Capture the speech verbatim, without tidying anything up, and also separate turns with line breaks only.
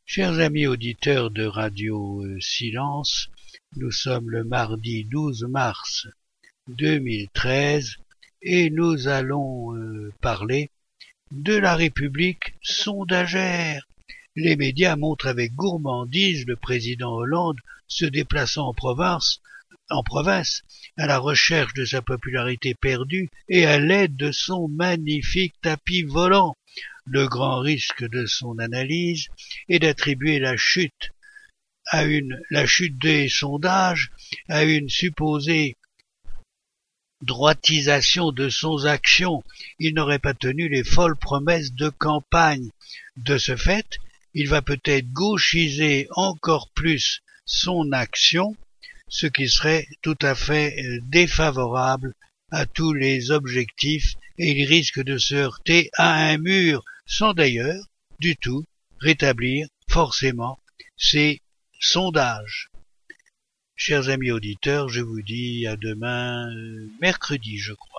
Chers amis auditeurs de Radio Silence, nous sommes le mardi douze mars deux mille treize et nous allons euh, parler de la République sondagère. Les médias montrent avec gourmandise le président Hollande se déplaçant en province, en province à la recherche de sa popularité perdue et à l'aide de son magnifique tapis volant. Le grand risque de son analyse est d'attribuer la chute à une, la chute des sondages à une supposée droitisation de son action. Il n'aurait pas tenu les folles promesses de campagne. De ce fait, il va peut-être gauchiser encore plus son action, ce qui serait tout à fait défavorable à tous les objectifs, et il risque de se heurter à un mur, sans d'ailleurs du tout rétablir forcément ces sondages. Chers amis auditeurs, je vous dis à demain, mercredi, je crois.